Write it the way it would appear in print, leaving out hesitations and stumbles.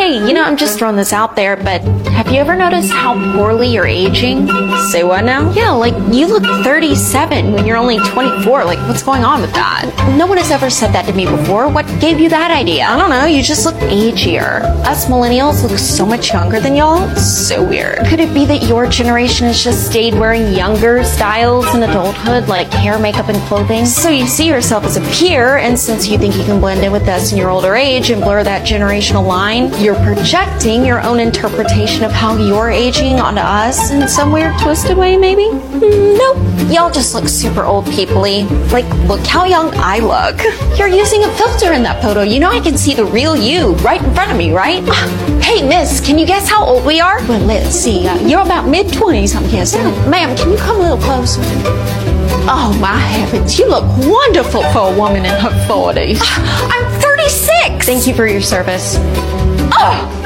Hey, I'm just throwing this out there, but have you ever noticed how poorly you're aging? Say what now? Yeah, like you look 37 when you're only 24. Like, what's going on with that? No one has ever said that to me before. What gave you that idea? I don't know, you just look agier. Us millennials look so much younger than y'all. It's so weird. Could it be that your generation has just stayed wearing younger styles in adulthood, like hair, makeup, and clothing? So you see yourself as a peer, and since you think you can blend in with us in your older age and blur that generational line, you're projecting your own interpretation of how you're aging onto us in some weird twisted way, maybe? Nope. Y'all just look super old people-y. Like, look how young I look. You're using a filter in that photo. I can see the real you right in front of me, right? Hey, miss, can you guess how old we are? Well, let's see. You're about mid-20s, I'm guessing. Ma'am, can you come a little closer? Oh, my heavens. You look wonderful for a woman in her 40s. I'm 36. Thank you for your service. Oh!